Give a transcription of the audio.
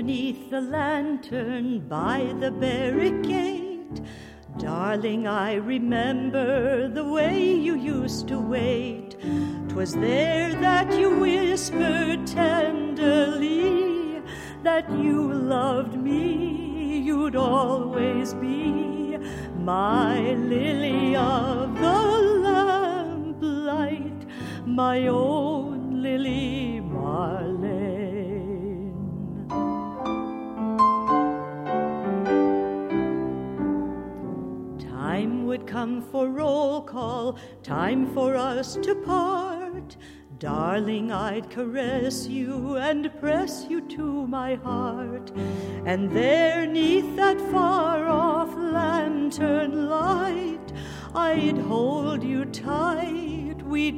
beneath the lantern by the barricade. Darling, I remember the way you used to wait. 'Twas there that you whispered tenderly that you loved me, you'd always be my lily of the lamplight, my own Lily Marlene. Time would come for roll call, time for us to part. Darling, I'd caress you and press you to my heart. And there, 'neath that far-off lantern light, I'd hold you tight. We'd